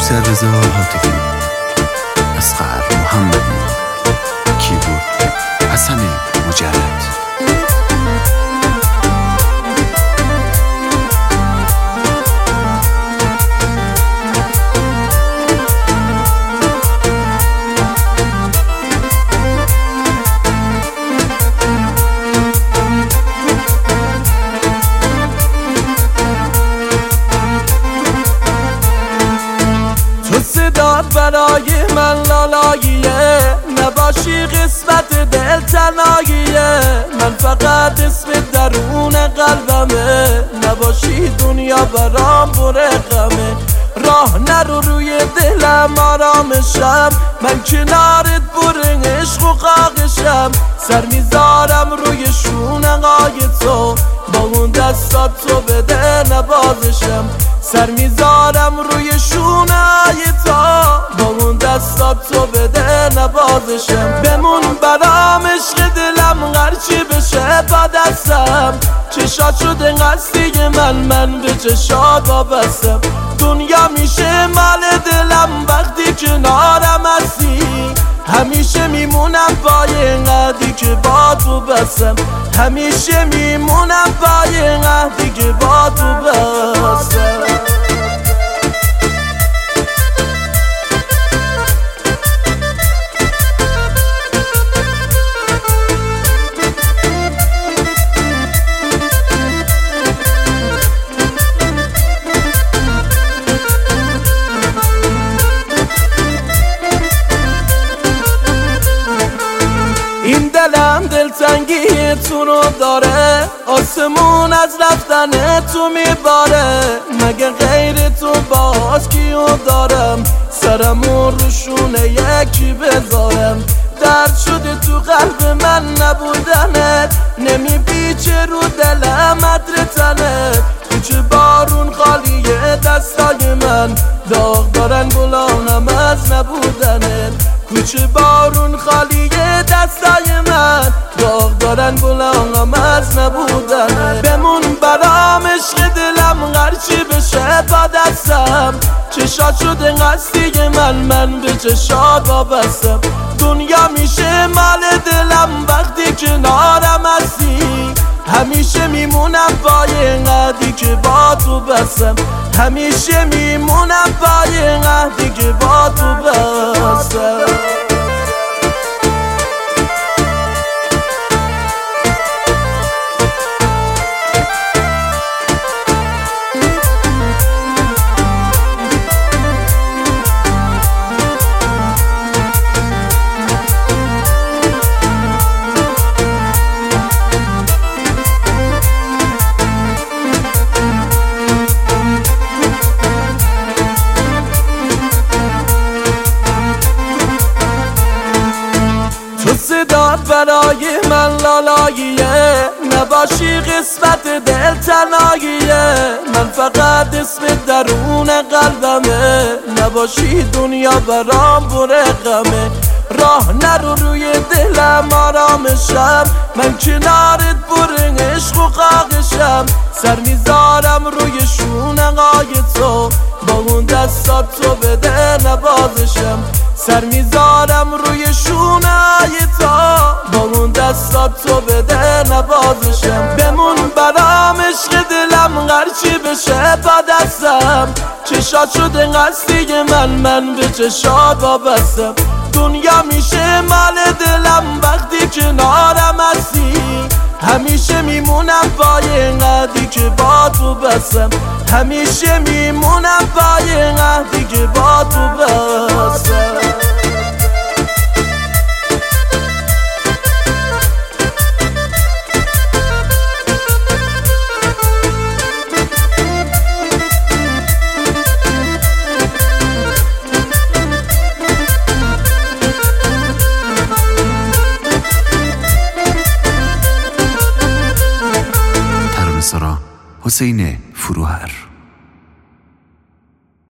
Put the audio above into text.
موسی رضا هاتفی، اصغر محمدی، کیبورد حسن مجرد. صدات برای من لالاییه، نباشی قسمت دل تنهاییه. من فقط اسم درون قلبمه، نباشی دنیا برام پر غمه. راه نرو روی دلم آرامشم، من کنارت پر عشق و قاقشم. سر میذارم روی شونه‌های تو، با اون دستات تو بده نبازشم. سر میذارم روی شونه‌های تو، با اون دستات تو بده نبازشم. بمون برام عشق دلم هرچی بشه با دستم. چشات شده قصدی من به چشات وابستم. دنیا میشه مال دلم وقتی کنارم هستی. همیشه میمونم پای قدی که با تو بستم. همیشه میمونم پای قدی که با تو بستم. این دلم دلتنگی تو رو داره، آسمون از رفتن تو میباره. مگه غیر تو باز کیو دارم، سرمون رو شونه یکی بذارم. درد شده تو قلب من نبودنت، نمیپیچه رو دلم عطر تنت. کوچه بارون خالیه دستای من، داغ دارن گلانم از نبودنت. کوچه بارون خالیه دستای من، داغ دارن گلانم از نبودنت. بمون برام عشق دلم هرچی بشه با دستم. چشات شده قصدی من به چشات وابستم. دنیا میشه مال دلم وقتی کنارم هستی. همیشه میمونم پای قدی که با تو بستم. همیشه میمونم پای قدی که با تو بستم. صدات برای من لالاییه، نباشی قسمت دل تنهاییه. من فقط اسم درون قلبمه، نباشی دنیا برام پر غمه. راه نرو روی دلم آرامشم، من کنارت پر عشق و قاقشم. سر میذارم روی شونه‌های تو، با اون دستات تو بده نبازشم. سر میذارم روی شونه‌های تو، با اون دستات تو بده نبازشم. بمون برام عشق دلم هرچی بشه با دستم. چشات شده قصدی من به چشات وابستم. دنیا میشه مال دلم وقتی کنارم هستی. همیشه میمونم پای قدی که با تو بستم. همیشه میمونم پای قدی که با تو بستم. حسین فروهر.